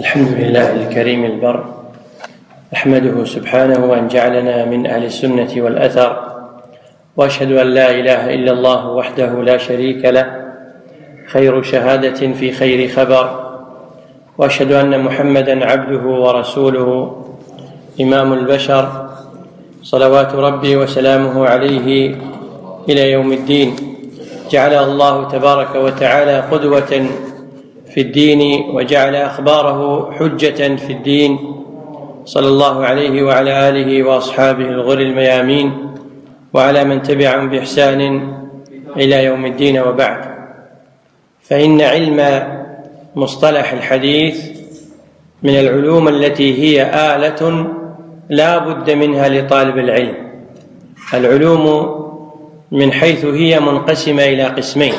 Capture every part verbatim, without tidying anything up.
الحمد لله الكريم البر، أحمده سبحانه أن جعلنا من أهل السنة والأثر، وأشهد أن لا إله إلا الله وحده لا شريك له خير شهادة في خير خبر، وأشهد أن محمدًا عبده ورسوله إمام البشر صلوات ربي وسلامه عليه إلى يوم الدين. جعله الله تبارك وتعالى قدوة في الدين، وجعل أخباره حجة في الدين، صلى الله عليه وعلى آله وأصحابه الغر الميامين، وعلى من تبعهم بإحسان إلى يوم الدين. وبعد، فإن علم مصطلح الحديث من العلوم التي هي آلة لا بد منها لطالب العلم. العلوم من حيث هي منقسمة إلى قسمين: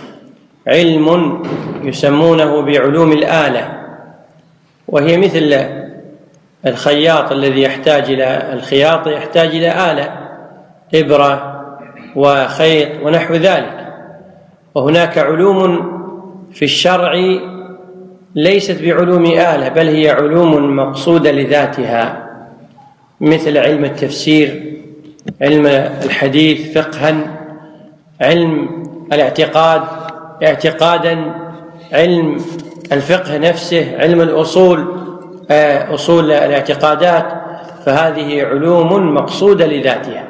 علم يسمونه بعلوم الآلة، وهي مثل الخياط الذي يحتاج إلى الخياطة يحتاج إلى آلة، إبرة وخيط ونحو ذلك. وهناك علوم في الشرع ليست بعلوم آلة، بل هي علوم مقصودة لذاتها، مثل علم التفسير، علم الحديث فقها، علم الاعتقاد اعتقادا، علم الفقه نفسه، علم الأصول أصول الاعتقادات. فهذه علوم مقصودة لذاتها.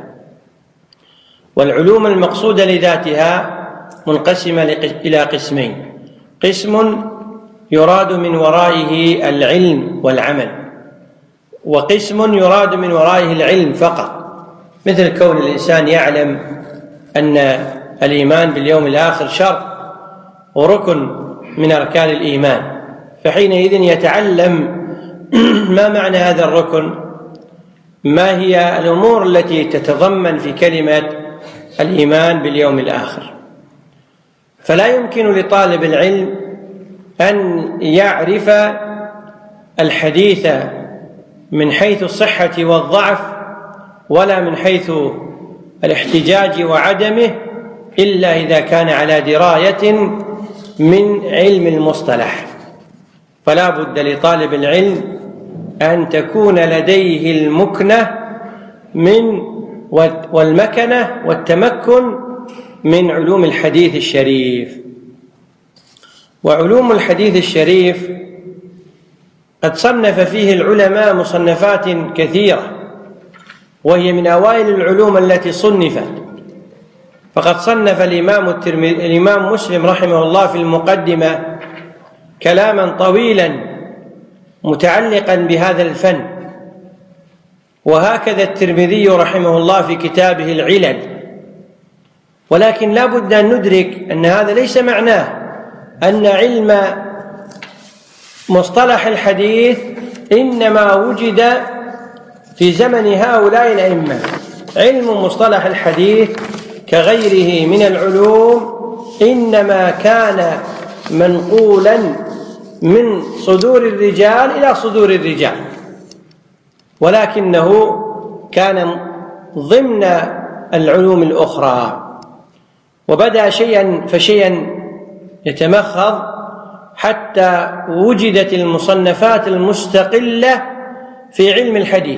والعلوم المقصودة لذاتها منقسمة إلى قسمين: قسم يراد من ورائه العلم والعمل، وقسم يراد من ورائه العلم فقط، مثل كون الإنسان يعلم أن الإيمان باليوم الآخر شرط وركن من أركان الإيمان، فحينئذ يتعلم ما معنى هذا الركن، ما هي الأمور التي تتضمن في كلمة الإيمان باليوم الآخر. فلا يمكن لطالب العلم أن يعرف الحديث من حيث الصحة والضعف، ولا من حيث الاحتجاج وعدمه، إلا إذا كان على دراية من علم المصطلح. فلا بد لطالب العلم أن تكون لديه المكنة من والمكنة والتمكن من علوم الحديث الشريف. وعلوم الحديث الشريف قد صنف فيه العلماء مصنفات كثيرة، وهي من أوائل العلوم التي صنفت. فقد صنف الإمام الترمذي الإمام مسلم رحمه الله في المقدمة كلاما طويلا متعلقا بهذا الفن، وهكذا الترمذي رحمه الله في كتابه العلل. ولكن لا بد أن ندرك أن هذا ليس معناه أن علم مصطلح الحديث إنما وجد في زمن هؤلاء الأئمة. علم مصطلح الحديث كغيره من العلوم إنما كان منقولا من صدور الرجال إلى صدور الرجال، ولكنه كان ضمن العلوم الأخرى، وبدأ شيئا فشيئا يتمخض حتى وجدت المصنفات المستقلة في علم الحديث.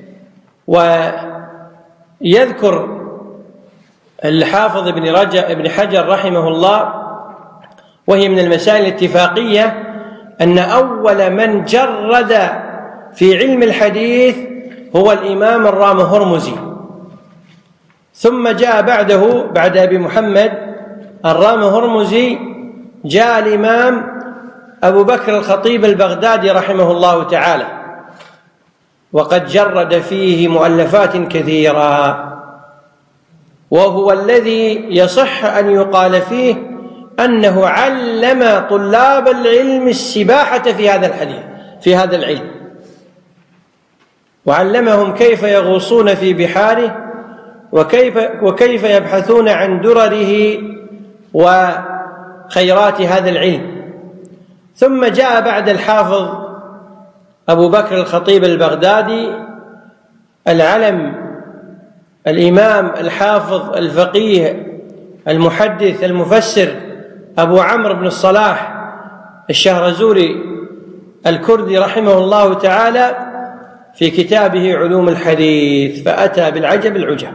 ويذكر الحافظ ابن رجب ابن حجر رحمه الله، وهي من المسائل الاتفاقية، أن أول من جرد في علم الحديث هو الإمام الرام هرمزي، ثم جاء بعده بعد أبي محمد الرام هرمزي جاء الإمام أبو بكر الخطيب البغدادي رحمه الله تعالى، وقد جرد فيه مؤلفات كثيرة، وهو الذي يصح أن يقال فيه أنه علم طلاب العلم السباحة في هذا الحديث في هذا العلم، وعلمهم كيف يغوصون في بحاره، وكيف وكيف يبحثون عن درره وخيرات هذا العلم. ثم جاء بعد الحافظ أبو بكر الخطيب البغدادي العلم الإمام الحافظ الفقيه المحدث المفسر أبو عمرو بن الصلاح الشهرزوري الكردي رحمه الله تعالى في كتابه علوم الحديث، فأتى بالعجب العجب.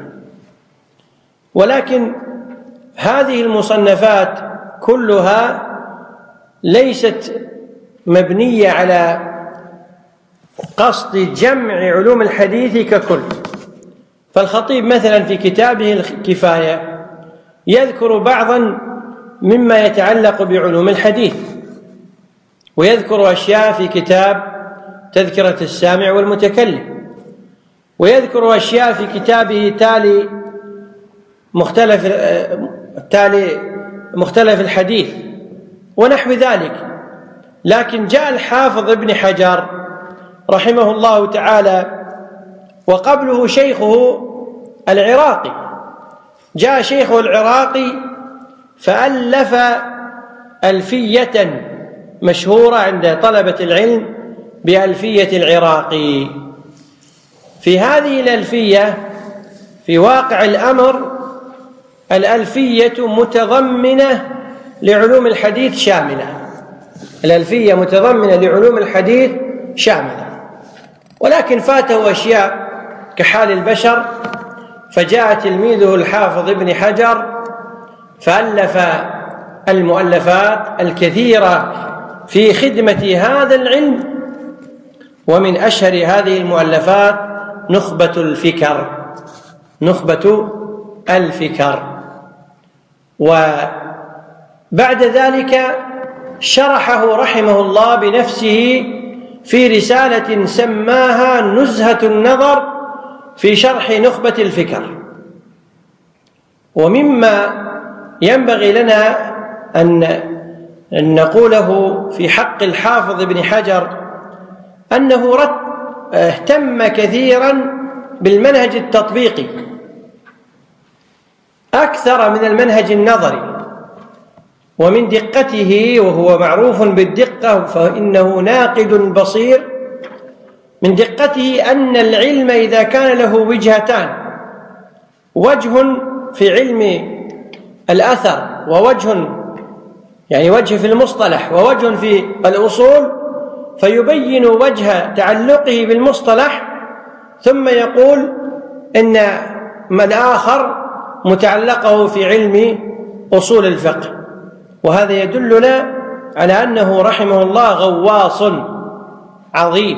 ولكن هذه المصنفات كلها ليست مبنية على قصد جمع علوم الحديث ككل. فالخطيب مثلا في كتابه الكفاية يذكر بعضا مما يتعلق بعلوم الحديث، ويذكر أشياء في كتاب تذكرة السامع والمتكلم، ويذكر أشياء في كتابه تالي مختلف تالي مختلف الحديث ونحو ذلك. لكن جاء الحافظ ابن حجر رحمه الله تعالى وقبله شيخه العراقي، جاء شيخه العراقي فألف ألفية مشهورة عند طلبة العلم بألفية العراقي. في هذه الألفية في واقع الأمر الألفية متضمنة لعلوم الحديث شاملة، الألفية متضمنة لعلوم الحديث شاملة، ولكن فاته أشياء كحال البشر، فجاء تلميذه الحافظ ابن حجر فألف المؤلفات الكثيرة في خدمة هذا العلم. ومن أشهر هذه المؤلفات نخبة الفكر، نخبة الفكر. وبعد ذلك شرحه رحمه الله بنفسه في رسالة سماها نزهة النظر في شرح نخبة الفكر. ومما ينبغي لنا أن نقوله في حق الحافظ ابن حجر أنه اهتم كثيرا بالمنهج التطبيقي أكثر من المنهج النظري، ومن دقته، وهو معروف بالدقة فإنه ناقد بصير، من دقته أن العلم إذا كان له وجهتان، وجه في علم الأثر ووجه يعني وجه في المصطلح ووجه في الأصول، فيبين وجه تعلقه بالمصطلح ثم يقول إن الآخر متعلقه في علم أصول الفقه. وهذا يدلنا على أنه رحمه الله غواص عظيم.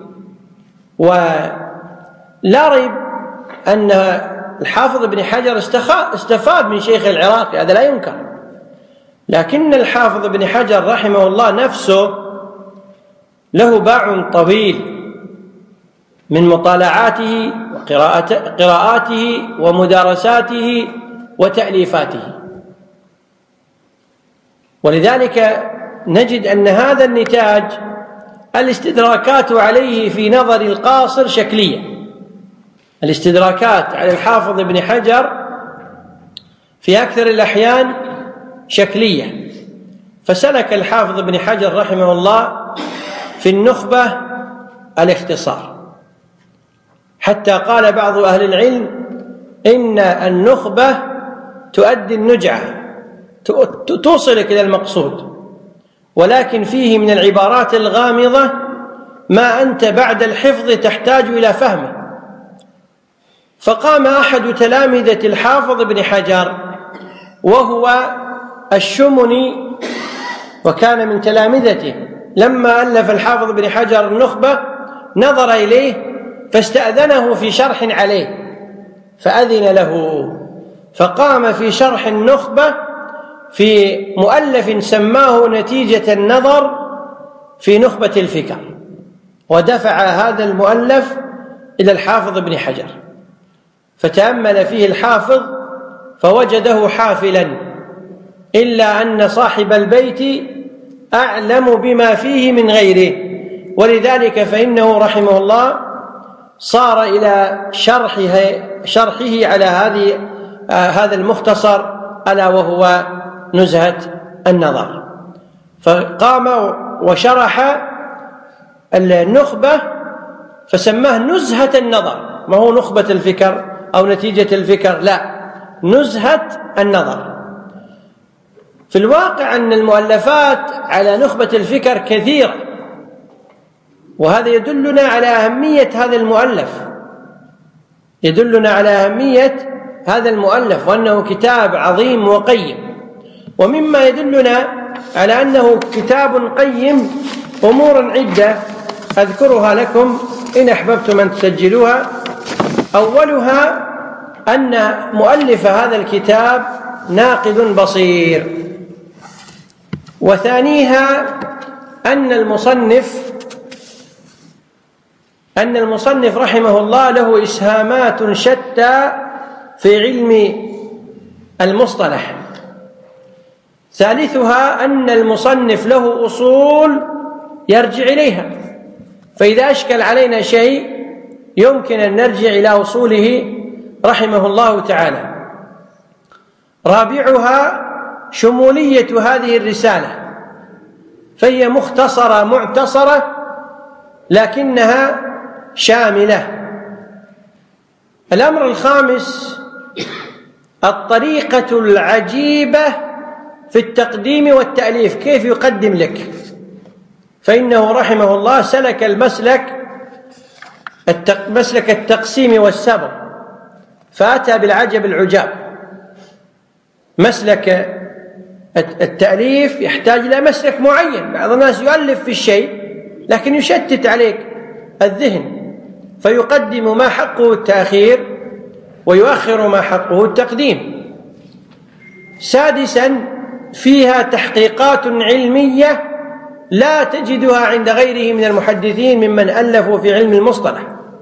ولا ريب أن الحافظ ابن حجر استفاد من شيخ العراقي، هذا لا ينكر، لكن الحافظ ابن حجر رحمه الله نفسه له باع طويل من مطالعاته وقراءاته ومدارساته وتأليفاته. ولذلك نجد أن هذا النتاج الاستدراكات عليه في نظر القاصر شكلية، الاستدراكات على الحافظ ابن حجر في أكثر الأحيان شكلية. فسلك الحافظ ابن حجر رحمه الله في النخبة الاختصار، حتى قال بعض أهل العلم إن النخبة تؤدي النجعة، توصلك إلى المقصود، ولكن فيه من العبارات الغامضة ما أنت بعد الحفظ تحتاج إلى فهمه. فقام أحد تلامذة الحافظ ابن حجر وهو الشمني، وكان من تلامذته، لما ألف الحافظ ابن حجر النخبة نظر إليه فاستأذنه في شرح عليه فأذن له، فقام في شرح النخبة في مؤلف سماه نتيجة النظر في نخبة الفكر، ودفع هذا المؤلف إلى الحافظ ابن حجر، فتأمل فيه الحافظ فوجده حافلا، إلا أن صاحب البيت أعلم بما فيه من غيره، ولذلك فإنه رحمه الله صار إلى شرحه, شرحه على هذه آه هذا المختصر ألا وهو نزهة النظر. فقام وشرح النخبة فسماه نزهة النظر، ما هو نخبة الفكر أو نتيجة الفكر، لا، نزهة النظر. في الواقع أن المؤلفات على نخبة الفكر كثيرة، وهذا يدلنا على أهمية هذا المؤلف يدلنا على أهمية هذا المؤلف وأنه كتاب عظيم وقيم. ومما يدلنا على أنه كتاب قيم أمور عدة أذكرها لكم إن أحببتم أن تسجلوها. أولها أن مؤلف هذا الكتاب ناقد بصير، وثانيها أن المصنف أن المصنف رحمه الله له إسهامات شتى في علم المصطلح. ثالثها أن المصنف له أصول يرجع إليها، فإذا أشكل علينا شيء يمكن أن نرجع إلى أصوله رحمه الله تعالى. رابعها شمولية هذه الرسالة، فهي مختصرة معتصرة لكنها شاملة. الأمر الخامس الطريقة العجيبة في التقديم والتأليف، كيف يقدم لك، فإنه رحمه الله سلك المسلك مسلك التقسيم والسبر، فأتى بالعجب العجاب. مسلك التأليف يحتاج إلى مسلك معين، بعض الناس يؤلف في الشيء لكن يشتت عليك الذهن، فيقدم ما حقه التأخير ويؤخر ما حقه التقديم. سادسا فيها تحقيقات علمية لا تجدها عند غيره من المحدثين ممن ألفوا في علم المصطلح.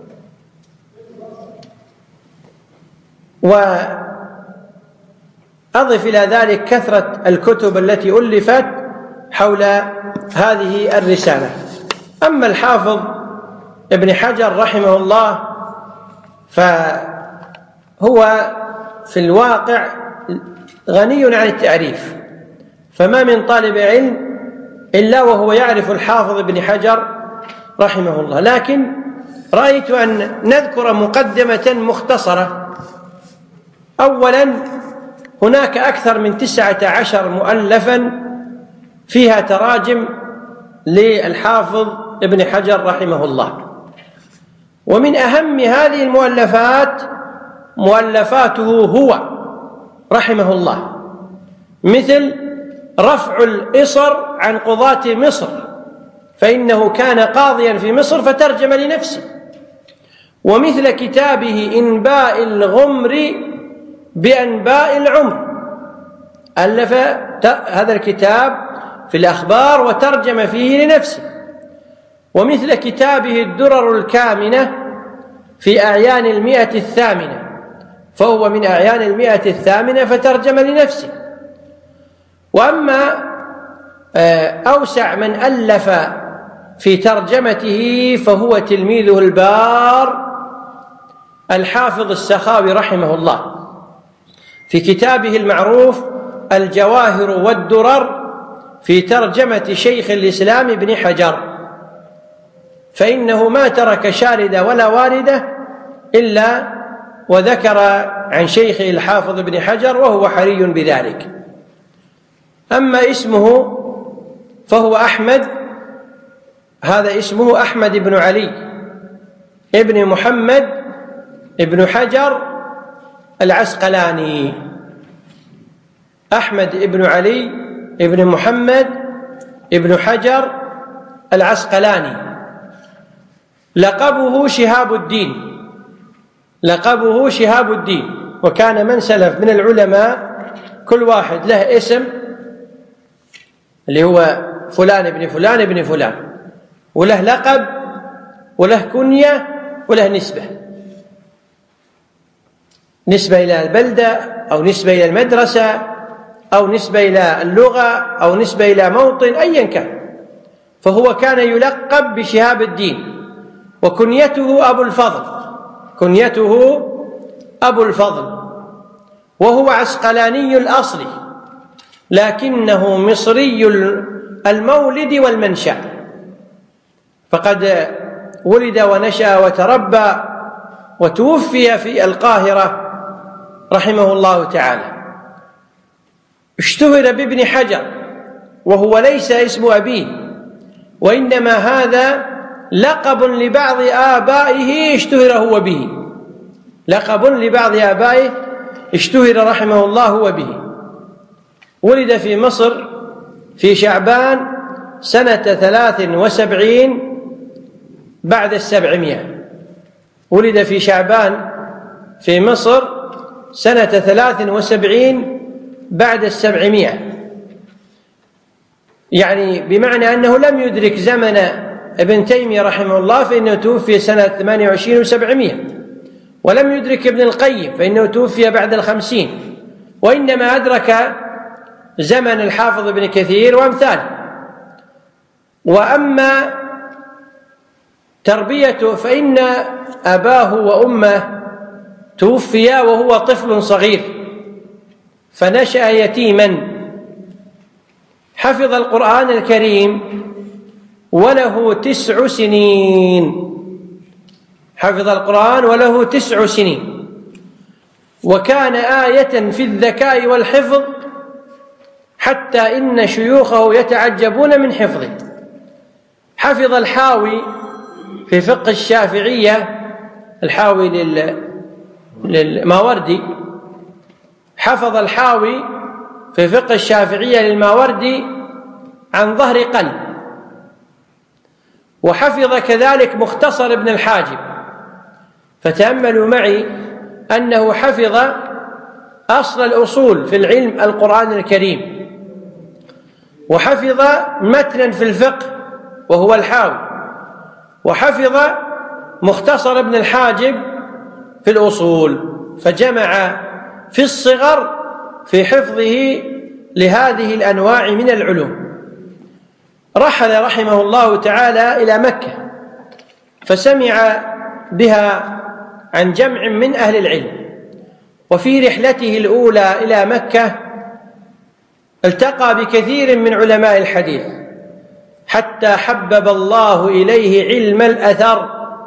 وأضف إلى ذلك كثرة الكتب التي ألفت حول هذه الرسالة. أما الحافظ ابن حجر رحمه الله فهو في الواقع غني عن التعريف، فما من طالب علم إلا وهو يعرف الحافظ ابن حجر رحمه الله. لكن رأيت أن نذكر مقدمة مختصرة. أولا هناك أكثر من تسعة عشر مؤلفا فيها تراجم للحافظ ابن حجر رحمه الله، ومن أهم هذه المؤلفات مؤلفاته هو رحمه الله، مثل رفع الإصر عن قضاة مصر، فإنه كان قاضيا في مصر فترجم لنفسه، ومثل كتابه إنباء الغمر بأنباء العمر، ألف هذا الكتاب في الأخبار وترجم فيه لنفسه، ومثل كتابه الدرر الكامنة في أعيان المئة الثامنة، فهو من أعيان المئة الثامنة فترجم لنفسه. وأما أوسع من ألف في ترجمته فهو تلميذه البار الحافظ السخاوي رحمه الله في كتابه المعروف الجواهر والدرر في ترجمة شيخ الإسلام ابن حجر، فإنه ما ترك شاردة ولا واردة إلا وذكر عن شيخه الحافظ ابن حجر، وهو حري بذلك. أما اسمه فهو أحمد، هذا اسمه أحمد بن علي ابن محمد ابن حجر العسقلاني، أحمد ابن علي ابن محمد ابن حجر العسقلاني. لقبه شهاب الدين لقبه شهاب الدين وكان من سلف من العلماء كل واحد له اسم اللي هو فلان ابن فلان ابن فلان، وله لقب وله كنية وله نسبة نسبة إلى البلدة أو نسبة إلى المدرسة أو نسبة إلى اللغة أو نسبة إلى موطن أيا كان، فهو كان يلقب بشهاب الدين، وكنيته أبو الفضل كنيته أبو الفضل وهو عسقلاني الأصل لكنه مصري المولد والمنشأ، فقد ولد ونشأ وتربى وتوفي في القاهرة رحمه الله تعالى. اشتهر بابن حجر وهو ليس اسم أبيه، وإنما هذا لقب لبعض آبائه اشتهر هو به، لقب لبعض آبائه اشتهر رحمه الله هو به. ولد في مصر في شعبان سنة ثلاث وسبعين بعد السبعمائة، ولد في شعبان في مصر سنة ثلاث وسبعين بعد السبعمائة، يعني بمعنى أنه لم يدرك زمن ابن تيمية رحمه الله فإنه توفي سنة ثمانية وعشرين وسبعمائة، ولم يدرك ابن القيم فإنه توفي بعد الخمسين، وإنما أدرك زمن الحافظ ابن كثير وأمثاله. وأما تربيته فإن أباه وأمه توفيا وهو طفل صغير، فنشأ يتيما، حفظ القرآن الكريم وله تسع سنين، حفظ القرآن وله تسع سنين، وكان آية في الذكاء والحفظ حتى إن شيوخه يتعجبون من حفظه. حفظ الحاوي في فقه الشافعية، الحاوي لل... للماوردي، حفظ الحاوي في فقه الشافعية للماوردي عن ظهر قلب، وحفظ كذلك مختصر ابن الحاجب. فتأملوا معي أنه حفظ أصل الأصول في العلم القرآن الكريم، وحفظ متنا في الفقه وهو الحاوي، وحفظ مختصر ابن الحاجب في الأصول، فجمع في الصغر في حفظه لهذه الأنواع من العلوم. رحل رحمه الله تعالى إلى مكة فسمع بها عن جمع من أهل العلم، وفي رحلته الأولى إلى مكة التقى بكثير من علماء الحديث حتى حبب الله إليه علم الأثر،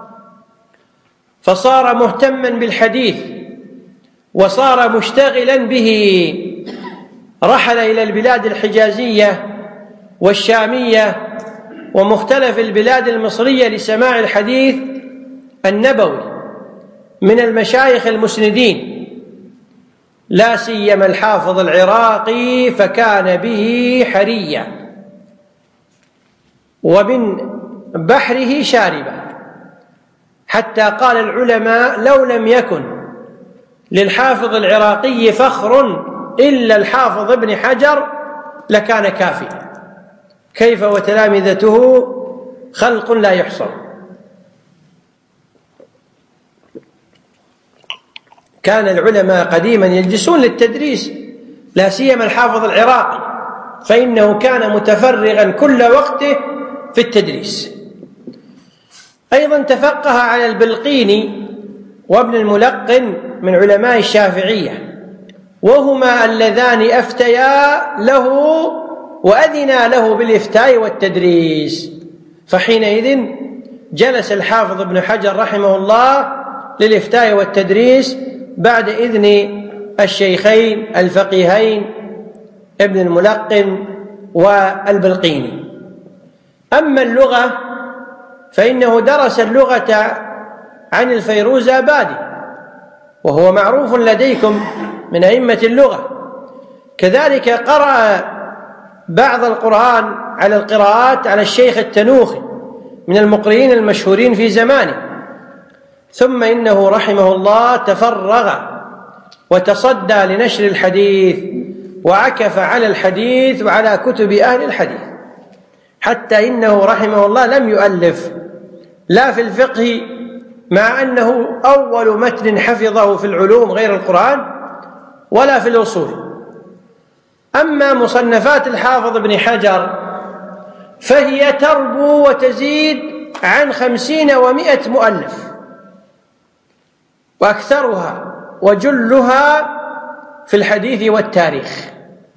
فصار مهتما بالحديث وصار مشتغلا به. رحل إلى البلاد الحجازية والشامية ومختلف البلاد المصرية لسماع الحديث النبوي من المشايخ المسندين، لا سيما الحافظ العراقي فكان به حريا ومن بحره شاربا، حتى قال العلماء لو لم يكن للحافظ العراقي فخر إلا الحافظ ابن حجر لكان كافيا، كيف وتلامذته خلق لا يحصر. كان العلماء قديما يجلسون للتدريس، لا سيما الحافظ العراقي فإنه كان متفرغا كل وقته في التدريس. أيضا تفقه على البلقيني وابن الملقن من علماء الشافعية، وهما اللذان أفتيا له وأذنا له بالإفتاء والتدريس، فحينئذ جلس الحافظ ابن حجر رحمه الله للإفتاء والتدريس بعد إذن الشيخين الفقيهين ابن الملقن والبلقيني. أما اللغة فإنه درس اللغة عن الفيروزآبادي، وهو معروف لديكم من أئمة اللغة. كذلك قرأ بعض القرآن على القراءات على الشيخ التنوخي من المقرئين المشهورين في زمانه. ثم إنه رحمه الله تفرغ وتصدى لنشر الحديث وعكف على الحديث وعلى كتب أهل الحديث، حتى إنه رحمه الله لم يؤلف لا في الفقه، مع أنه أول متن حفظه في العلوم غير القرآن، ولا في الأصول. أما مصنفات الحافظ ابن حجر فهي تربو وتزيد عن خمسين ومائة مؤلف، وأكثرها وجلها في الحديث والتاريخ،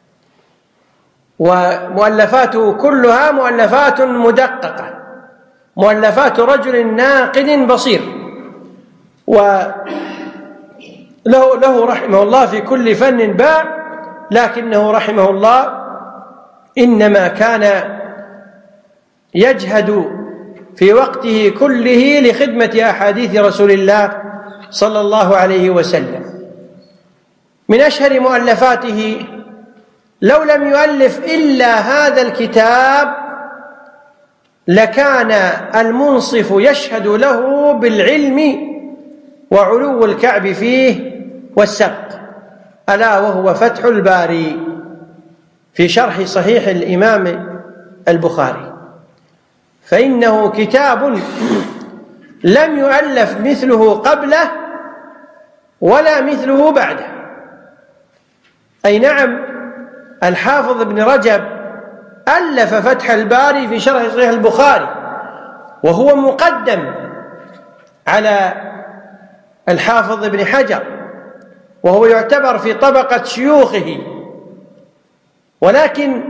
ومؤلفاته كلها مؤلفات مدققة، مؤلفات رجل ناقد بصير، وله له رحمه الله في كل فن باع، لكنه رحمه الله إنما كان يجهد في وقته كله لخدمة أحاديث رسول الله صلى الله عليه وسلم. من أشهر مؤلفاته، لو لم يؤلف إلا هذا الكتاب لكان المنصف يشهد له بالعلم وعلو الكعب فيه والسبق، ألا وهو فتح الباري في شرح صحيح الإمام البخاري، فإنه كتاب لم يؤلف مثله قبله ولا مثله بعده. أي نعم، الحافظ ابن رجب ألف فتح الباري في شرح صحيح البخاري، وهو مقدم على الحافظ ابن حجر، وهو يعتبر في طبقة شيوخه، ولكن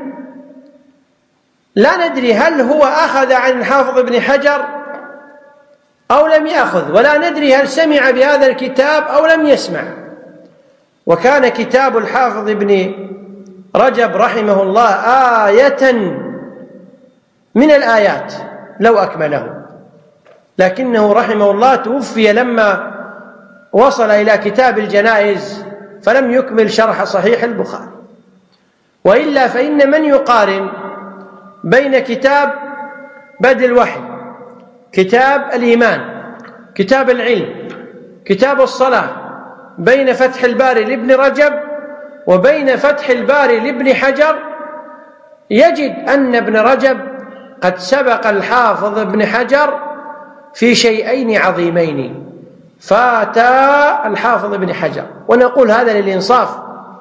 لا ندري هل هو أخذ عن الحافظ ابن حجر أو لم يأخذ، ولا ندري هل سمع بهذا الكتاب أو لم يسمع. وكان كتاب الحافظ ابن رجب رحمه الله آية من الآيات لو أكمله، لكنه رحمه الله توفي لما وصل إلى كتاب الجنائز فلم يكمل شرح صحيح البخاري. وإلا فإن من يقارن بين كتاب بدء الوحي، كتاب الإيمان، كتاب العلم، كتاب الصلاة، بين فتح الباري لابن رجب وبين فتح الباري لابن حجر، يجد أن ابن رجب قد سبق الحافظ ابن حجر في شيئين عظيمين، فاتا الحافظ ابن حجر. ونقول هذا للإنصاف،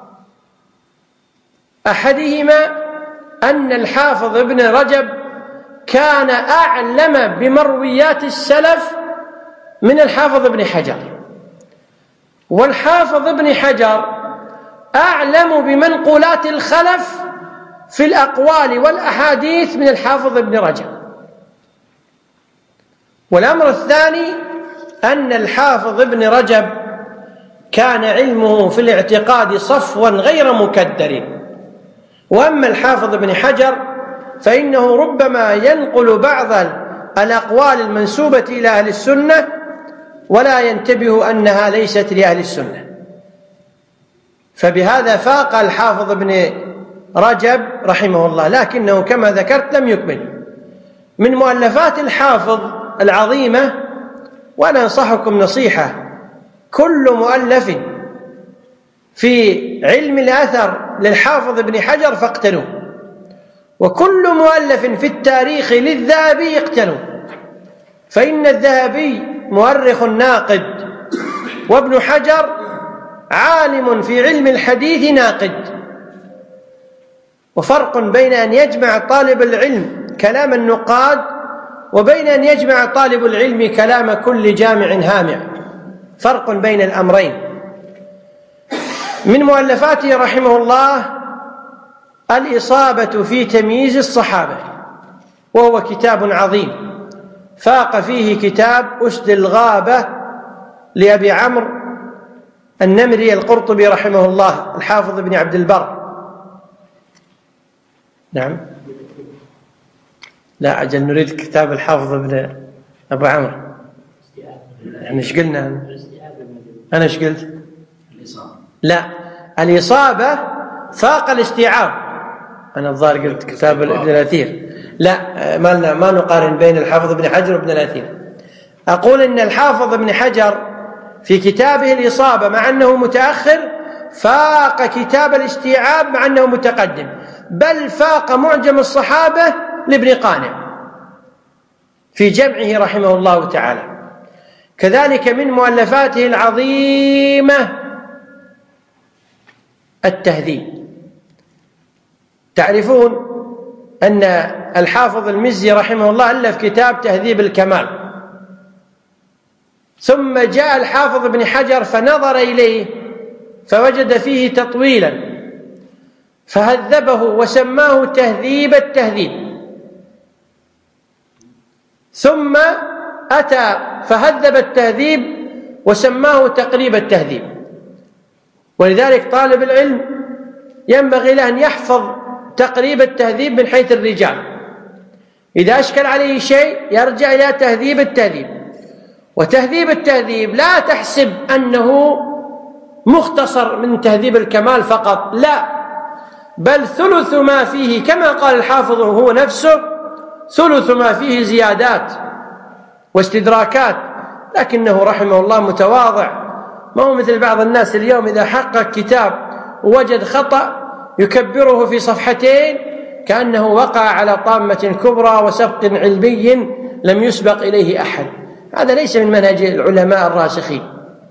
أحدهما أن الحافظ ابن رجب كان أعلم بمرويات السلف من الحافظ ابن حجر، والحافظ ابن حجر أعلم بمنقولات الخلف في الأقوال والأحاديث من الحافظ ابن رجب. والأمر الثاني أن الحافظ ابن رجب كان علمه في الاعتقاد صفوا غير مكدر، وأما الحافظ ابن حجر فإنه ربما ينقل بعض الأقوال المنسوبة إلى أهل السنة ولا ينتبه أنها ليست لأهل السنة، فبهذا فاق الحافظ ابن رجب رحمه الله، لكنه كما ذكرت لم يكمل. من مؤلفات الحافظ العظيمة، وأنا أنصحكم نصيحة، كل مؤلف في علم الأثر للحافظ ابن حجر فاقتنوه، وكل مؤلف في التاريخ للذهبي اقتنوه، فإن الذهبي مؤرخ ناقد، وابن حجر عالم في علم الحديث ناقد. وفرق بين أن يجمع طالب العلم كلام النقاد وبين أن يجمع طالب العلم كلام كل جامع هامع، فرق بين الأمرين. من مؤلفاته رحمه الله الإصابة في تمييز الصحابة، وهو كتاب عظيم فاق فيه كتاب أسد الغابة لأبي عمرو النمري القرطبي رحمه الله الحافظ ابن عبد البر. نعم، لا أجل نريد كتاب الحافظ ابن أبو عمرو. يعني ايش قلنا؟ أنا ايش قلت؟ لا، الإصابة فاق الاستيعاب. أنا الظاهر قلت كتاب ابن الأثير. لا، ما ما نقارن بين الحافظ ابن حجر وابن الأثير. أقول إن الحافظ ابن حجر في كتابه الإصابة مع أنه متأخر فاق كتاب الاستيعاب مع أنه متقدم، بل فاق معجم الصحابة لابن قانع في جمعه رحمه الله تعالى. كذلك من مؤلفاته العظيمة التهذيب. تعرفون أن الحافظ المزي رحمه الله ألف كتاب تهذيب الكمال، ثم جاء الحافظ ابن حجر فنظر إليه فوجد فيه تطويلا فهذبه وسماه تهذيب التهذيب، ثم أتى فهذب التهذيب وسماه تقريب التهذيب. ولذلك طالب العلم ينبغي له أن يحفظ تقريب التهذيب من حيث الرجال، إذا أشكل عليه شيء يرجع إلى تهذيب التهذيب، وتهذيب التهذيب لا تحسب أنه مختصر من تهذيب الكمال فقط، لا، بل ثلث ما فيه كما قال الحافظ هو نفسه، ثلث ما فيه زيادات واستدراكات، لكنه رحمه الله متواضع، ما هو مثل بعض الناس اليوم إذا حقق كتاب ووجد خطأ يكبره في صفحتين كأنه وقع على طامة كبرى وسبق علمي لم يسبق إليه أحد. هذا ليس من منهج العلماء الراسخين.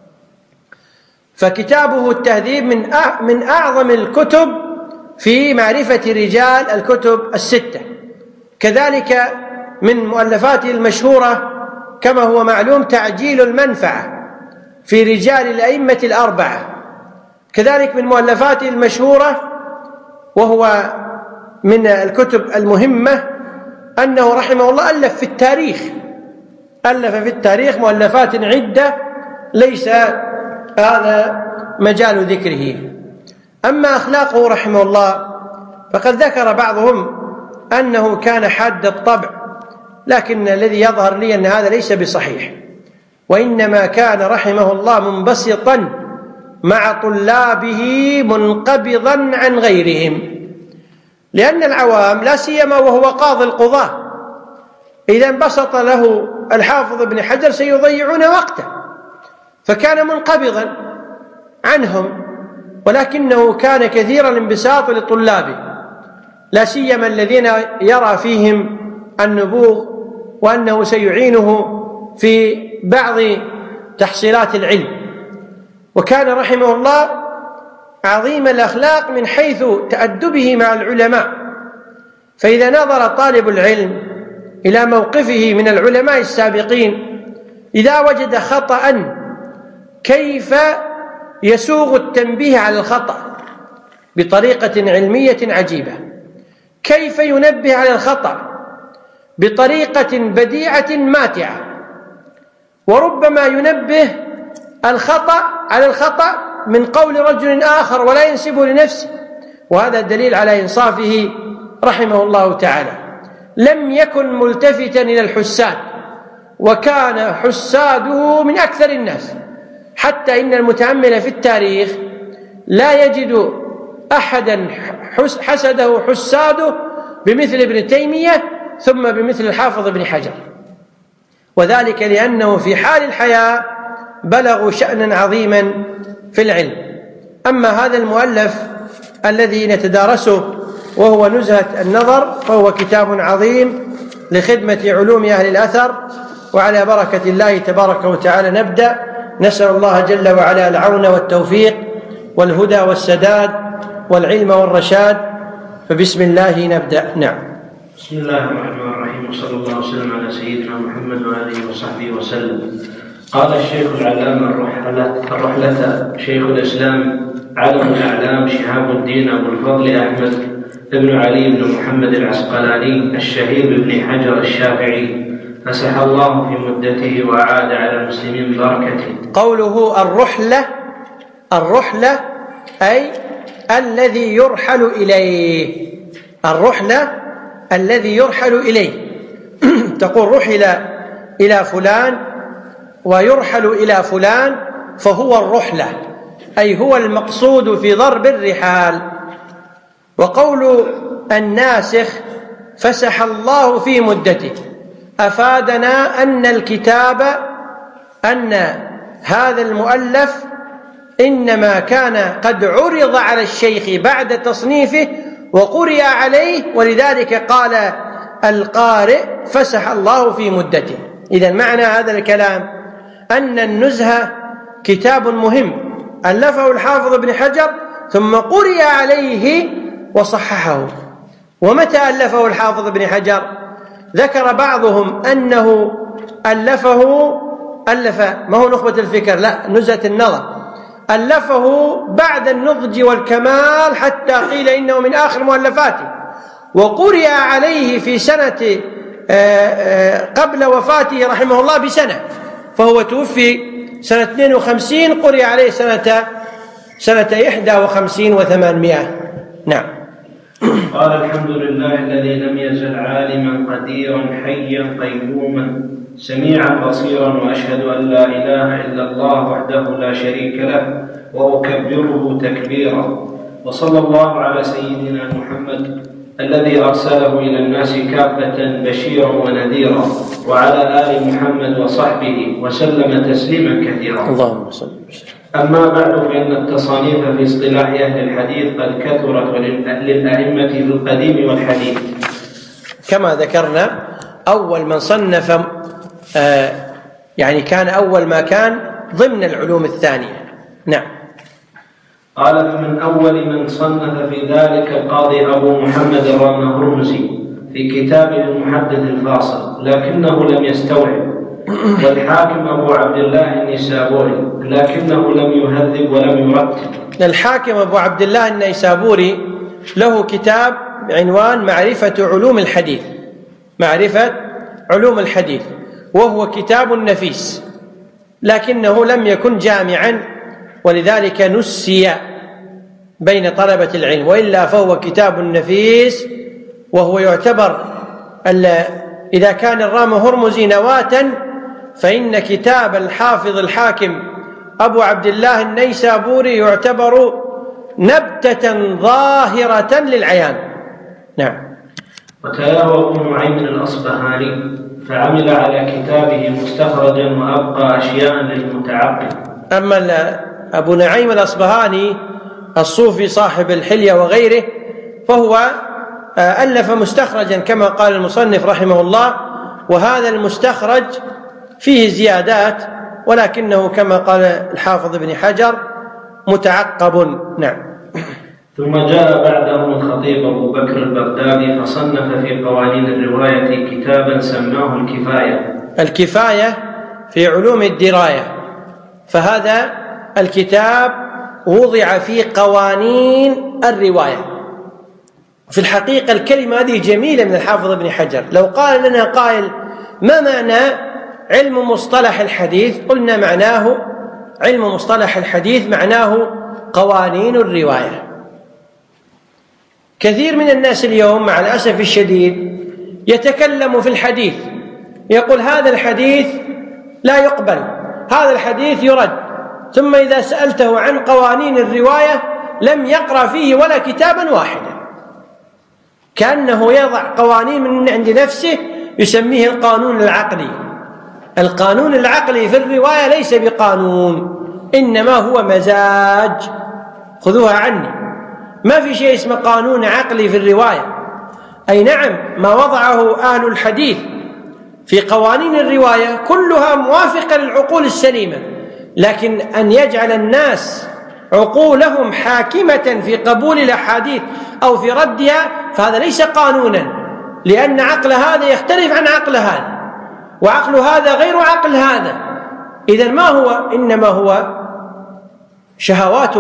فكتابه التهذيب من من أعظم الكتب في معرفة رجال الكتب الستة. كذلك من مؤلفاته المشهورة كما هو معلوم تعجيل المنفعة في رجال الأئمة الأربعة. كذلك من مؤلفاته المشهورة وهو من الكتب المهمة أنه رحمه الله ألف في التاريخ، ألف في التاريخ مؤلفات عدة ليس هذا مجال ذكره. أما أخلاقه رحمه الله فقد ذكر بعضهم أنه كان حاد الطبع، لكن الذي يظهر لي أن هذا ليس بصحيح، وإنما كان رحمه الله منبسطا مع طلابه منقبضا عن غيرهم، لأن العوام لا سيما وهو قاضي القضاة إذا انبسط له الحافظ ابن حجر سيضيعون وقته، فكان منقبضا عنهم، ولكنه كان كثير الانبساط لطلابه، لا سيما الذين يرى فيهم النبوغ وأنه سيعينه في بعض تحصيلات العلم. وكان رحمه الله عظيم الأخلاق من حيث تأدبه مع العلماء، فإذا نظر طالب العلم إلى موقفه من العلماء السابقين إذا وجد خطأ كيف يسوغ التنبيه على الخطأ بطريقة علمية عجيبة، كيف ينبه على الخطأ بطريقة بديعة ماتعة، وربما ينبه الخطأ على الخطأ من قول رجل آخر ولا ينسبه لنفسه، وهذا دليل على إنصافه رحمه الله تعالى. لم يكن ملتفتا إلى الحساد، وكان حساده من أكثر الناس، حتى إن المتأمل في التاريخ لا يجد أحدا حسده حساده بمثل ابن تيمية ثم بمثل الحافظ ابن حجر، وذلك لأنه في حال الحياة بلغوا شأنا عظيما في العلم. أما هذا المؤلف الذي نتدارسه وهو نزهة النظر فهو كتاب عظيم لخدمة علوم أهل الأثر، وعلى بركة الله تبارك وتعالى نبدأ. نسأل الله جل وعلا العون والتوفيق والهدى والسداد والعلم والرشاد، فبسم الله نبدأ. نعم. بسم الله الرحمن الرحيم، وصلى الله وسلم على سيدنا محمد وآله وصحبه وسلم. قال الشيخ العلامة الرحلة, الرحلة شيخ الإسلام علم الأعلام شهاب الدين أبو الفضل أحمد ابن علي بن محمد العسقلاني الشهير بابن حجر الشافعي، فسح الله في مدته وأعاد على المسلمين بركته. قوله الرحلة، الرحلة أي الذي يرحل إليه، الرحلة الذي يرحل إليه. تقول رحل إلى فلان ويرحل إلى فلان فهو الرحلة، أي هو المقصود في ضرب الرحال. وقول الناسخ فسح الله في مدته أفادنا أن الكتاب أن هذا المؤلف إنما كان قد عرض على الشيخ بعد تصنيفه وقرئ عليه، ولذلك قال القارئ فسح الله في مدته. إذن معنى هذا الكلام أن النزهة كتاب مهم ألفه الحافظ ابن حجر ثم قرئ عليه وصححه. ومتى ألفه الحافظ ابن حجر؟ ذكر بعضهم أنه ألفه ألف ما هو نخبة الفكر، لا، نزهة النظر، ألفه بعد النضج والكمال حتى قيل إنه من آخر مؤلفاته، وقرئ عليه في سنة قبل وفاته رحمه الله بسنة، فهو توفي سنة اثنين وخمسين، قرئ عليه سنة سنة إحدى وخمسين وثمانمائة. نعم. قال: الحمد لله الذي لم يزل عالما قديرا حيا قيوما سميعا بصيرا، وأشهد أن لا إله إلا الله وحده لا شريك له، وأكبره تكبيرا. وصلى الله على سيدنا محمد الذي أرسله إلى الناس كافة بشيرا ونذيرا، وعلى آل محمد وصحبه وسلم تسليما كثيرا. اللهم صل وسلم. أما بعد، فإن التصانيف في اصطلاح أهل الحديث قد كثرت للأئمة في القديم والحديث. كما ذكرنا أول من صنف آه يعني كان أول ما كان ضمن العلوم الثانية. نعم. قال: فمن أول من صنف في ذلك القاضي أبو محمد الرمهرمزي في كتابه المحدث الفاصل، لكنه لم يستوعب، والحاكم أبو عبد الله النيسابوري، لكنه لم يهذب ولم يرتب. الحاكم أبو عبد الله النيسابوري له كتاب بعنوان معرفة علوم الحديث، معرفة علوم الحديث، وهو كتاب نفيس، لكنه لم يكن جامعا، ولذلك نسي بين طلبة العلم، وإلا فهو كتاب نفيس، وهو يعتبر إذا كان الرمهرمزي نواة، فإن كتاب الحافظ الحاكم أبو عبد الله النيسابوري يعتبر نبتة ظاهرة للعيان. نعم. وتلاوى ابن نعيم الأصبهاني فعمل على كتابه مستخرجا وأبقى أشياء للمتعقل. أما أبو نعيم الأصبهاني الصوفي صاحب الحلية وغيره، فهو ألف مستخرجا كما قال المصنف رحمه الله، وهذا المستخرج فيه زيادات، ولكنه كما قال الحافظ ابن حجر متعقب. نعم. ثم جاء بعدهم الخطيب أبو بكر البغدادي فصنف في قوانين الرواية كتابا سماه الكفاية الكفاية في علوم الدراية. فهذا الكتاب وضع في قوانين الرواية. في الحقيقة الكلمة هذه جميلة من الحافظ ابن حجر. لو قال لنا قائل: ما معنى علم مصطلح الحديث؟ قلنا معناه علم مصطلح الحديث معناه قوانين الرواية. كثير من الناس اليوم مع الأسف الشديد يتكلم في الحديث، يقول هذا الحديث لا يقبل، هذا الحديث يرد، ثم إذا سألته عن قوانين الرواية لم يقرأ فيه ولا كتابا واحدا، كأنه يضع قوانين من عند نفسه يسميه القانون العقلي. القانون العقلي في الرواية ليس بقانون، إنما هو مزاج، خذوها عني. ما في شيء اسمه قانون عقلي في الرواية. أي نعم، ما وضعه أهل الحديث في قوانين الرواية كلها موافقة للعقول السليمة، لكن أن يجعل الناس عقولهم حاكمة في قبول الأحاديث أو في ردها، فهذا ليس قانونا، لأن عقل هذا يختلف عن عقل هذا، وعقل هذا غير عقل هذا. إذن ما هو؟ إنما هو شهوات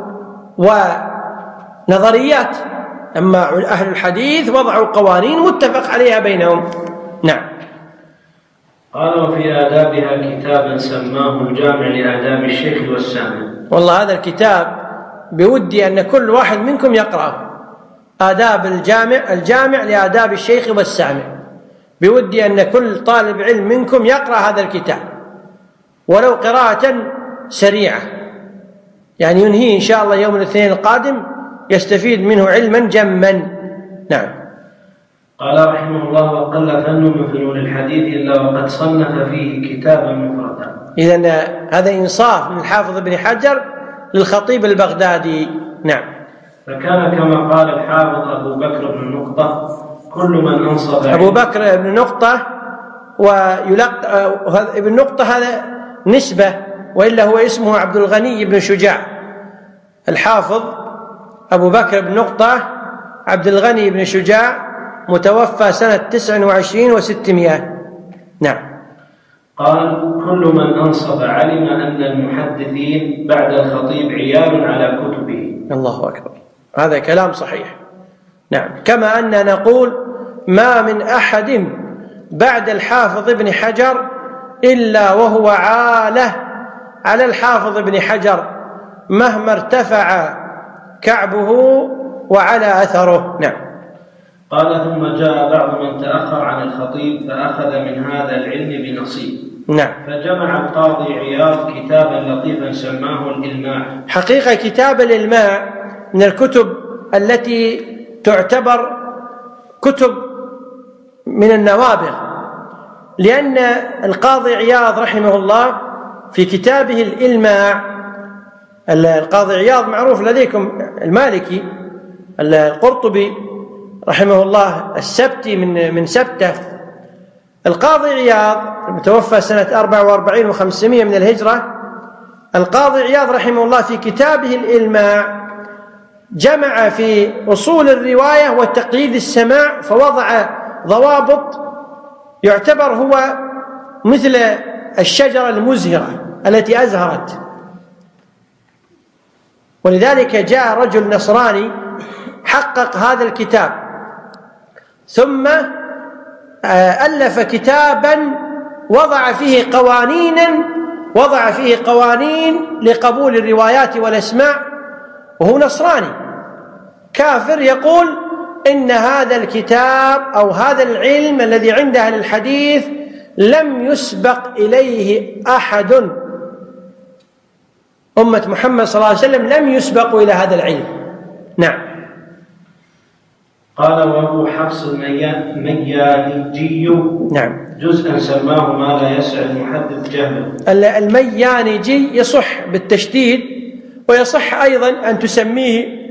ونظريات. أما أهل الحديث وضعوا قوانين متفق عليها بينهم. نعم. قال: وفي آدابها كتابا سماه الجامع لآداب الشيخ والسامع. والله هذا الكتاب بودي أن كل واحد منكم يقرأه، آداب الجامع الجامع لآداب الشيخ والسامع. بودي أن كل طالب علم منكم يقرأ هذا الكتاب ولو قراءة سريعة، يعني ينهيه إن شاء الله يوم الاثنين القادم، يستفيد منه علما جما. نعم. قال رحمه الله: وقل فن من فنون الحديث إلا وقد صنف فيه كتابا مفردا. إذن هذا إنصاف من الحافظ ابن حجر للخطيب البغدادي. نعم. فكان كما قال الحافظ أبو بكر بن نقطة: كل من أنصف. أبو بكر بن نقطة ويلقى ابن نقطة هذا نسبة، وإلا هو اسمه عبد الغني بن شجاع. الحافظ أبو بكر بن نقطة عبد الغني بن شجاع متوفى سنة تسع وعشرين وستمائة. نعم. قال: كل من أنصف علم أن المحدثين بعد الخطيب عيال على كتبه. الله أكبر، هذا كلام صحيح. نعم. كما أن نقول ما من أحد بعد الحافظ ابن حجر إلا وهو عاله على الحافظ ابن حجر، مهما ارتفع كعبه وعلى أثره. نعم. قال ثم جاء بعض من تأخر عن الخطيب فأخذ من هذا العلم بنصيب. نعم. فجمع القاضي عياض كتابا لطيفا سماه الإلماع. حقيقة كتاب الإلماع من الكتب التي تعتبر كتب من النوابغ، لأن القاضي عياض رحمه الله في كتابه الإلماع، القاضي عياض معروف لديكم المالكي، القرطبي رحمه الله السبتي من من سبته. القاضي عياض المتوفى سنة أربعة وأربعين وخمسمائة من الهجرة، القاضي عياض رحمه الله في كتابه الإلماع جمع في أصول الرواية وتقييد السماع، فوضع ضوابط يعتبر هو مثل الشجرة المزهرة التي أزهرت. ولذلك جاء رجل نصراني حقق هذا الكتاب ثم ألف كتابا وضع فيه قوانينا وضع فيه قوانين لقبول الروايات والأسماع، وهو نصراني كافر يقول إن هذا الكتاب أو هذا العلم الذي عند أهل الحديث لم يسبق إليه أحد، أمة محمد صلى الله عليه وسلم لم يسبقوا إلى هذا العلم. نعم. قال وأبو حفص الميانجي نعم جزءا سماه ما لا يسع المحدث جهله. الميانجي يصح بالتشديد ويصح أيضا أن تسميه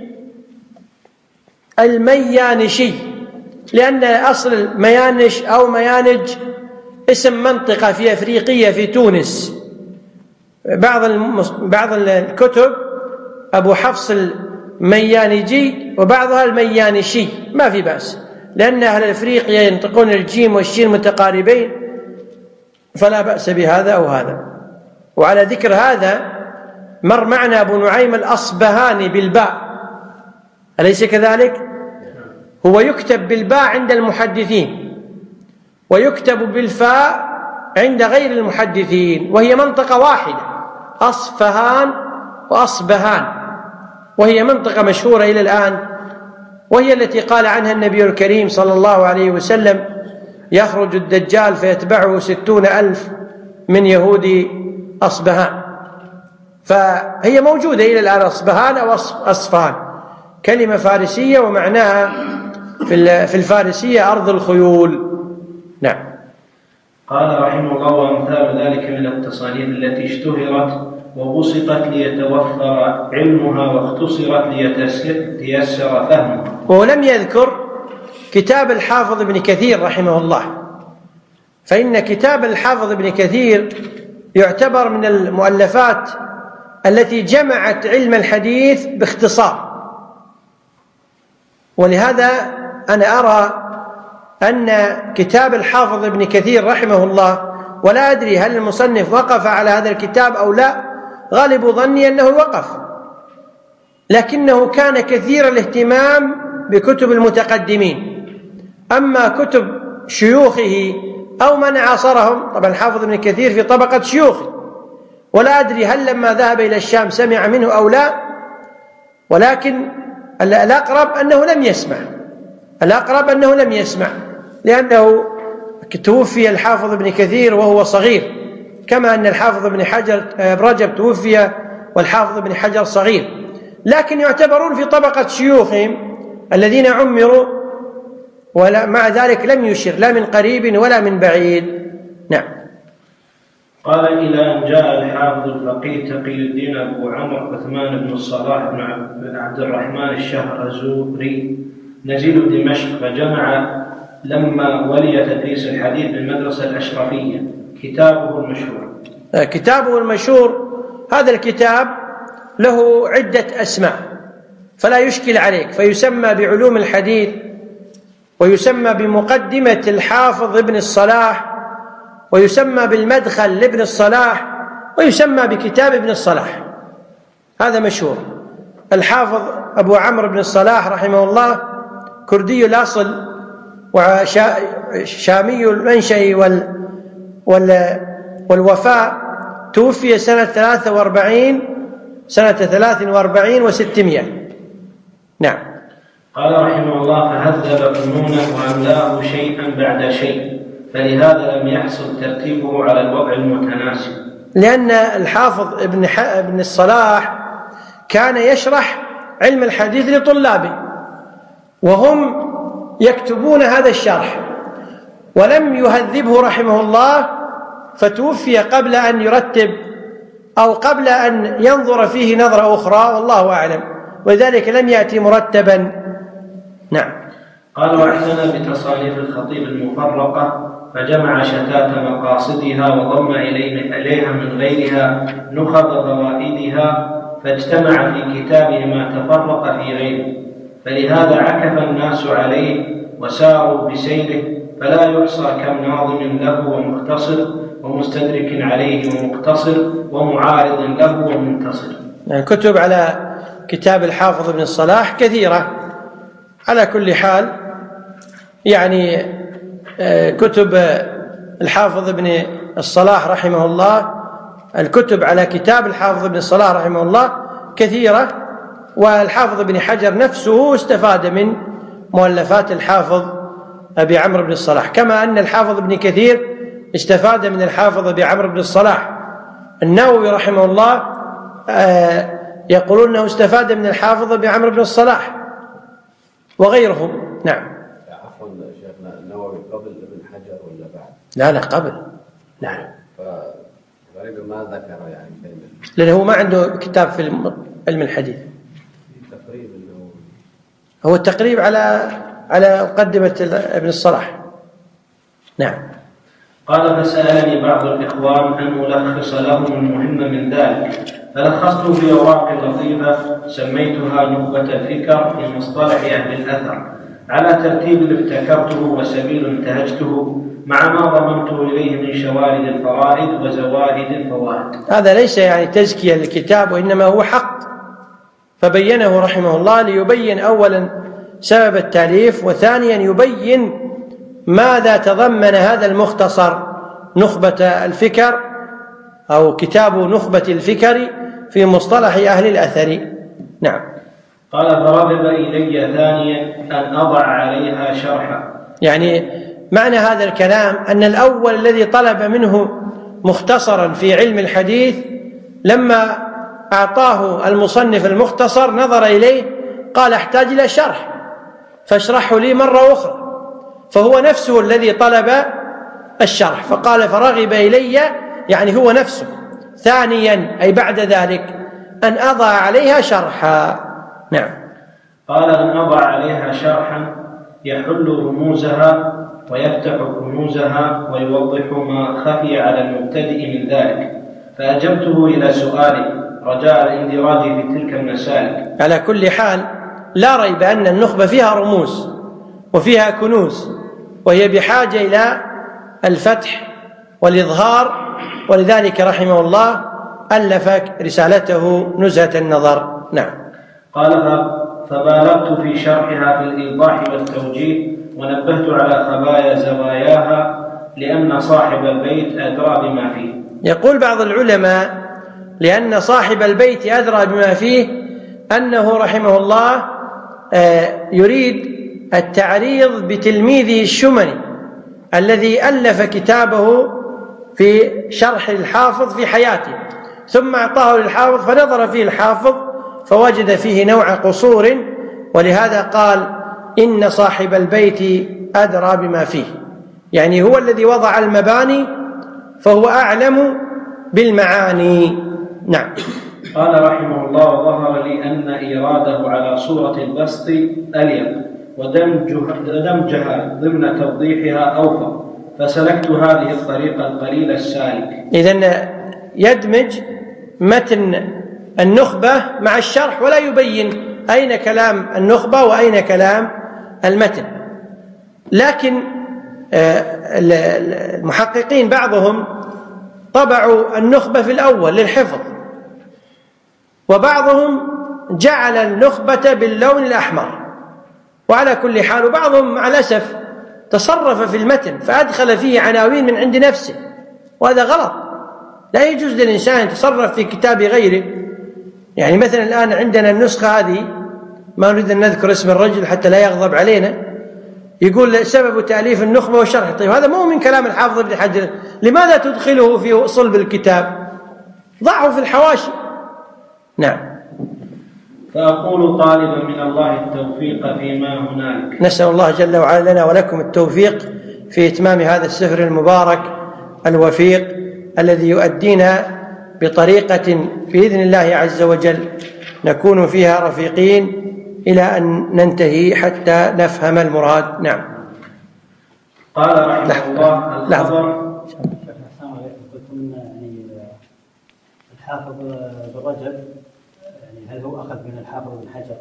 الميانشي، لأن أصل الميانش أو ميانج اسم منطقة في أفريقيا في تونس. بعض المص... بعض الكتب أبو حفص الميانجي وبعضها الميانشي، ما في بأس، لأن أهل أفريقيا ينطقون الجيم والشين متقاربين، فلا بأس بهذا أو هذا. وعلى ذكر هذا مر معنا أبو نعيم الأصبهاني بالباء، أليس كذلك؟ هو يكتب بالباء عند المحدثين ويكتب بالفاء عند غير المحدثين، وهي منطقة واحدة، أصفهان وأصبهان، وهي منطقة مشهورة إلى الآن، وهي التي قال عنها النبي الكريم صلى الله عليه وسلم يخرج الدجال فيتبعه ستون ألف من يهود أصبهان. فهي موجودة إلى الآن، أصبهان أو أصفهان، كلمة فارسية ومعناها في الفارسية أرض الخيول. نعم. قال رحمه الله وأمثال ذلك من التصانيف التي اشتهرت وبسطت ليتوفر علمها واختصرت ليتيسر فهمها. ولم يذكر كتاب الحافظ ابن كثير رحمه الله، فإن كتاب الحافظ ابن كثير يعتبر من المؤلفات التي جمعت علم الحديث باختصار. ولهذا أنا أرى أن كتاب الحافظ ابن كثير رحمه الله، ولا أدري هل المصنف وقف على هذا الكتاب أو لا، غالب ظني أنه وقف، لكنه كان كثير الاهتمام بكتب المتقدمين. أما كتب شيوخه أو من عاصرهم، طبعا الحافظ ابن كثير في طبقة شيوخه، ولا أدري هل لما ذهب إلى الشام سمع منه أو لا، ولكن الأقرب أنه لم يسمع الأقرب أنه لم يسمع لأنه توفي الحافظ ابن كثير وهو صغير، كما أن الحافظ ابن حجر رجب توفي والحافظ ابن حجر صغير، لكن يعتبرون في طبقة شيوخهم الذين عمروا، ومع ذلك لم يشر لا من قريب ولا من بعيد. نعم. قال إلى أن جاء الحافظ الفقيه تقي الدين أبو عمرو عثمان بن الصلاح بن عبد الرحمن الشهرزوري نزيل دمشق، فجمع لما ولي تدريس الحديث بالمدرسة الأشرفية كتابه المشهور. كتابه المشهور هذا الكتاب له عدة أسماء فلا يشكل عليك، فيسمى بعلوم الحديث، ويسمى بمقدمة الحافظ ابن الصلاح، ويسمى بالمدخل لابن الصلاح، ويسمى بكتاب ابن الصلاح. هذا مشهور. الحافظ أبو عمرو بن الصلاح رحمه الله كردي الأصل وشامي المنشأ وال وال والوفاء، توفي سنة ثلاثة وأربعين سنة ثلاث وأربعين وستمائة. نعم. قال رحمه الله: فهذب فنونه وأملاه شيئا بعد شيء، فلهذا لم يحصل ترتيبه على الوضع المتناسب. لأن الحافظ ابن, ابن الصلاح كان يشرح علم الحديث لطلابه وهم يكتبون هذا الشرح، ولم يهذبه رحمه الله، فتوفي قبل أن يرتب أو قبل أن ينظر فيه نظرة أخرى، والله أعلم، ولذلك لم يأتي مرتبا. نعم. قال: واعتنى بتصانيف الخطيب المفرقة، فجمع شتات مقاصدها وضم إليها من غيرها نخب فوائدها، فاجتمع في كتابه ما تفرق في غيره، فلهذا عكف الناس عليه وساروا بسيره، فلا يحصى كم ناظم له ومختصر ومستدرك عليه ومقتصر ومعارض له ومنتصر. يعني كتب على كتاب الحافظ ابن الصلاح كثيرة. على كل حال يعني كتب الحافظ ابن الصلاح رحمه الله، الكتب على كتاب الحافظ ابن الصلاح رحمه الله كثيرة، والحافظ ابن حجر نفسه استفاد من مؤلفات الحافظ أبي عمرو بن الصلاح، كما أن الحافظ ابن كثير استفاد من الحافظ أبي عمرو بن الصلاح. النووي رحمه الله يقولون أنه استفاد من الحافظ أبي عمرو بن الصلاح وغيرهم. نعم. عفوا شيخنا، النووي قبل ابن حجر ولا بعد؟ لا لا قبل. نعم. فغريب ما ذكر يعني بين، لأنه هو ما عنده كتاب في علم الحديث. تقريب النووي هو التقريب على على مقدمة ابن الصلاح. نعم. قال: فسألني بعض الإخوان أن ألخص لهم المهم من ذلك، فلخصته في أوراق لطيفة سميتها نخبة الفكر في مصطلح أهل الأثر، على ترتيب ابتكرته وسبيل انتهجته، مع ما ضمنته إليه من شوارد الفرائد وزوائد الفوائد. هذا ليس يعني تزكية للكتاب، وإنما هو حق، فبينه رحمه الله ليبين أولا سبب التأليف، وثانيا يبين ماذا تضمن هذا المختصر نخبة الفكر أو كتاب نخبة الفكر في مصطلح أهل الأثر. نعم. قال: فرغب إلي ثانيا أن أضع عليها شرحا. يعني معنى هذا الكلام أن الأول الذي طلب منه مختصرا في علم الحديث، لما أعطاه المصنف المختصر نظر إليه قال: احتاج إلى شرح فاشرحه لي مرة أخرى، فهو نفسه الذي طلب الشرح، فقال: فرغب إلي، يعني هو نفسه ثانيا أي بعد ذلك أن أضع عليها شرحا. نعم. قال: أن أضع عليها شرحا يحل رموزها ويفتح كنوزها ويوضح ما خفي على المبتدئ من ذلك، فأجبته إلى سؤاله رجاء الاندراج في تلك المسالك. على كل حال لا ريب أن النخبة فيها رموز وفيها كنوز، وهي بحاجة إلى الفتح والإظهار، ولذلك رحمه الله ألف رسالته نزهة النظر. نعم. قال: فبالغت في شرحها في الإيضاح والتوجيه، ونبهت على خبايا زواياها، لأن صاحب البيت أدرى بما فيه. يقول بعض العلماء: لأن صاحب البيت أدرى بما فيه، أنه رحمه الله يريد التعريض بتلميذه الشمني الذي ألف كتابه في شرح الحافظ في حياته، ثم أعطاه للحافظ فنظر فيه الحافظ فوجد فيه نوع قصور، ولهذا قال: إن صاحب البيت أدرى بما فيه، يعني هو الذي وضع المباني فهو أعلم بالمعاني. نعم. قال رحمه الله: وظهر لي أن إيراده على صورة البسط أليق، ودمجها ضمن توضيحها أوفق، فسلكت هذه الطريقة القليلة السالك. إذن يدمج متن النخبة مع الشرح، ولا يبين أين كلام النخبة وأين كلام المتن. لكن المحققين بعضهم طبعوا النخبة في الأول للحفظ، وبعضهم جعل النخبة باللون الأحمر، وعلى كل حال وبعضهم مع الأسف تصرف في المتن فأدخل فيه عناوين من عند نفسه، وهذا غلط. لا يجوز للإنسان يتصرف في كتاب غيره. يعني مثلا الآن عندنا النسخة هذه ما نريد أن نذكر اسم الرجل حتى لا يغضب علينا، يقول سبب تأليف النخبة والشرح. طيب هذا مو من كلام الحافظ ابن حجر، لماذا تدخله في صلب الكتاب؟ ضعه في الحواشي. نعم. فأقول طالبا من الله التوفيق فيما هنالك. نسأل الله جل وعلا لنا ولكم التوفيق في إتمام هذا السفر المبارك الوفيق الذي يؤدينا بطريقة بإذن الله عز وجل نكون فيها رفيقين إلى أن ننتهي حتى نفهم المراد. نعم. قال رحمه الله الخبر. الحافظ بن رجب يعني هل هو أخذ من الحافظ بن حجر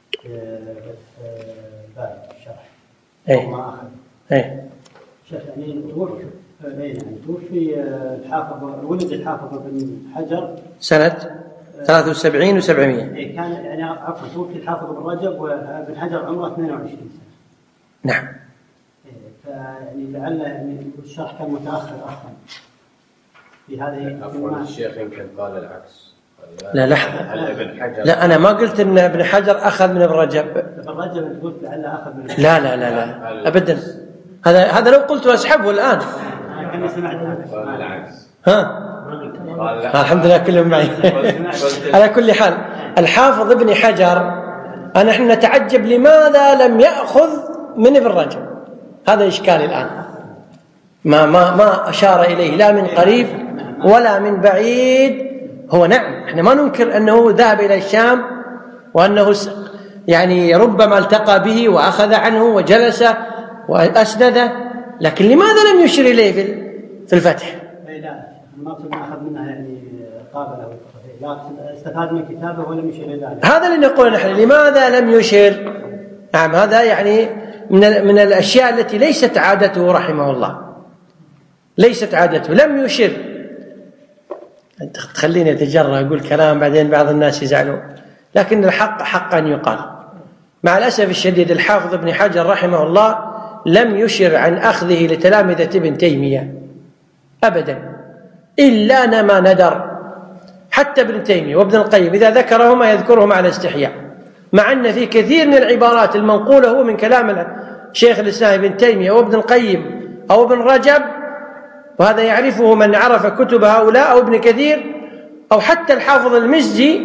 باب الشرح أو ما أخذ؟ إيه. شيخ يعني توفي يعني توفي الحافظ ولد الحافظ بن حجر سنة ثلاثة وسبعين وسبعمائة. إيه كان يعني عفوا توفي الحافظ بن رجب وابن حجر عمره اثنين وعشرين سنة. نعم. فيعني لعل يعني الشرح كان متأخر أصلا في هذه. عفوا الشيخ يمكن قال العكس. لا لحظة، لا أنا ما قلت إن ابن حجر أخذ من ابن رجب. ابن رجب أنت قلت لعل أخذ من. لا لا لا لا أبدا، هذا هذا لو قلت أسحبه الآن. أنا سمعت قال العكس. ها؟ الحمد لله كلهم معي. على كل حال الحافظ ابن حجر نحن نتعجب لماذا لم يأخذ من ابن رجب، هذا إشكال الآن. ما ما ما أشار إليه لا من قريب ولا من بعيد. هو نعم احنا ما ننكر أنه ذهب إلى الشام وأنه يعني ربما التقى به وأخذ عنه وجلس وأسنده، لكن لماذا لم يشر إليه في الفتح؟ لا المقصد ما أخذ منها يعني قابله لا استفاد من كتابه ولم يشر إلى ذلك. هذا اللي نقول نحن، لماذا لم يشر؟ نعم هذا يعني من من الأشياء التي ليست عادته رحمه الله، ليست عادته، لم يشر. أنت تخليني أتجرأ أقول كلام بعدين بعض الناس يزعلون، لكن الحق حق أن يقال. مع الأسف الشديد الحافظ ابن حجر رحمه الله لم يشر عن أخذه لتلامذة ابن تيمية أبدا إلا نما ندر. حتى ابن تيمية وابن القيم إذا ذكرهما يذكرهما على استحياء، مع أن في كثير من العبارات المنقولة هو من كلام شيخ الإسلام ابن تيمية وابن القيم أو ابن رجب، وهذا يعرفه من عرف كتب هؤلاء أو ابن كثير أو حتى الحافظ المزي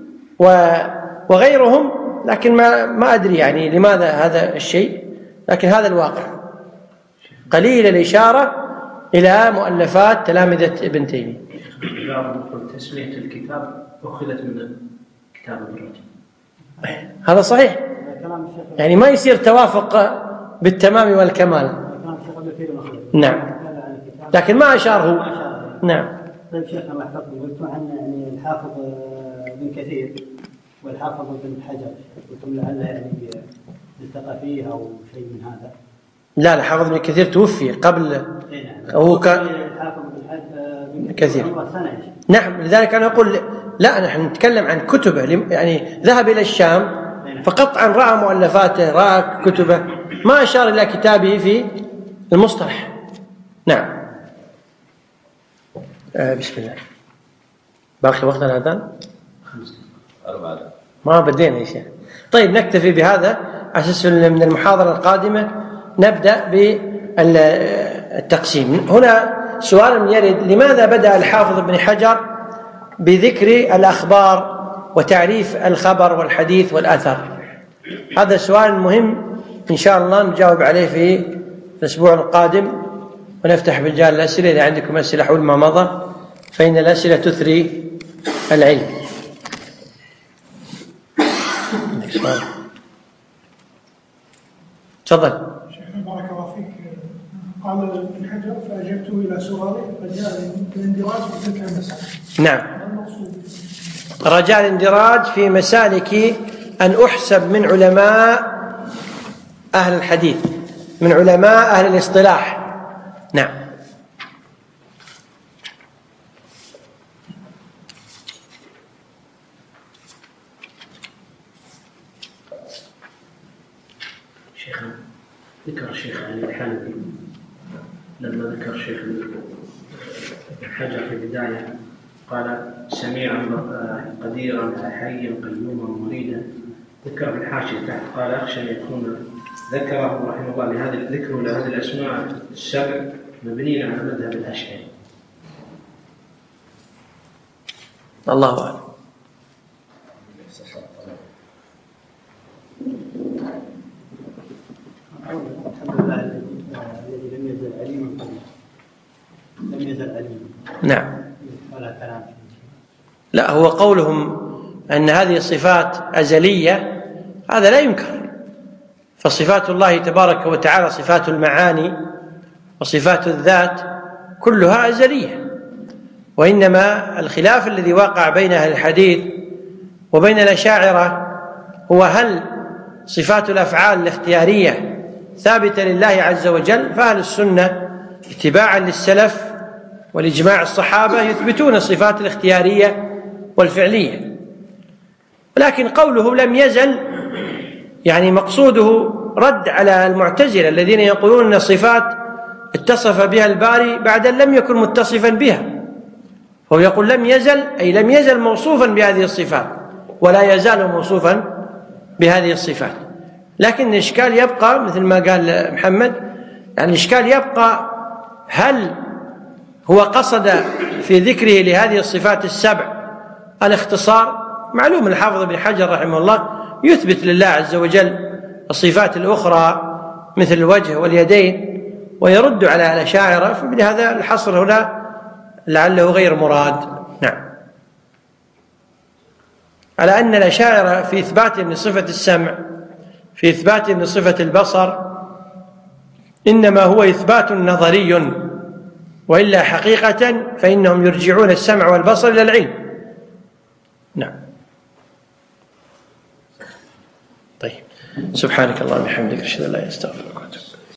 وغيرهم، لكن ما ما أدري يعني لماذا هذا الشيء، لكن هذا الواقع. قليل الإشارة إلى مؤلفات تلامذة ابن تيمية. تسمية الكتاب أخذت من كتاب ابن رجب. هذا صحيح، يعني ما يصير توافق بالتمام والكمال. نعم، لكن ما أشار هو. نعم. طيب شيخنا ما حفظني قلتوا عن يعني الحافظ ابن كثير والحافظ ابن حجر، قلتم لعل يعني التقى فيه أو شيء من هذا. لا لا، حافظ ابن كثير توفي قبل. هو كان الحافظ ابن كثير. نعم، لذلك أنا أقول لا، نحن نتكلم عن كتبه، يعني ذهب إلى الشام فقطعا رأى مؤلفاته، رأى كتبه، ما أشار إلى كتابه في المصطلح. نعم. آه بسم الله. باقي وقت الأذان؟ ما بدينا يا شيخ. طيب نكتفي بهذا على أساس من المحاضرة القادمة نبدأ بالتقسيم. هنا سؤال يرد: لماذا بدأ الحافظ ابن حجر بذكر الأخبار وتعريف الخبر والحديث والأثر؟ هذا سؤال مهم إن شاء الله نجاوب عليه في الأسبوع القادم، ونفتح مجال الأسئلة. إذا عندكم أسئلة حول ما مضى فإن الأسئلة تثري العلم. تفضل. شيخنا بارك الله فيك، قال ابن حجر فأجبت إلى سؤاله رجاء الاندراج في تلك المسائل. نعم، رجاء الاندراج في مسالك أن أحسب من علماء أهل الحديث، من علماء أهل الاصطلاح. نعم. شيخ ذكر الشيخ علي الحنفي لما ذكر الشيخ حجر في البداية قال: سميعا قديرا حيا قيوما مريدا ذكر في الحاشية تحت قال أخشى أن يكون ذكره رحمه الله لهذه الذكر ولهذه الأسماء السبع مبنية على مذهب الأشعري. الله أعلم. الحمد لله الذي لم يزل عليما قبله، لم يزل عليما. نعم. ولا كلام. لا، هو قولهم أن هذه الصفات أزلية هذا لا ينكر، فصفات الله تبارك وتعالى صفات المعاني وصفات الذات كلها أزلية، وإنما الخلاف الذي وقع بين أهل الحديث وبين الأشاعرة هو هل صفات الأفعال الاختيارية ثابتة لله عز وجل، فأهل السنة اتباعا للسلف والإجماع الصحابة يثبتون الصفات الاختيارية والفعلية، ولكن قوله لم يزل يعني مقصوده رد على المعتزلة الذين يقولون أن الصفات اتصف بها الباري بعد أن لم يكن متصفا بها، هو يقول لم يزل أي لم يزل موصوفا بهذه الصفات ولا يزال موصوفا بهذه الصفات. لكن الإشكال يبقى مثل ما قال محمد، يعني الإشكال يبقى هل هو قصد في ذكره لهذه الصفات السبع الاختصار؟ معلوم الحافظ ابن حجر رحمه الله يثبت لله عز وجل الصفات الأخرى مثل الوجه واليدين ويرد على الأشاعرة، فبهذا الحصر هنا لعله غير مراد. نعم. على أن الأشاعرة في إثباتهم لصفة السمع، في إثباتهم لصفة البصر، إنما هو إثبات نظري، وإلا حقيقة فإنهم يرجعون السمع والبصر إلى العلم. نعم. طيب، سبحانك اللهم وبحمدك أشهد أن لا إله إلا أنت أستغفرك.